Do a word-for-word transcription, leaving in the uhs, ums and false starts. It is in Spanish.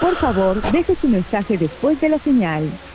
Por favor, deje su mensaje después de la señal.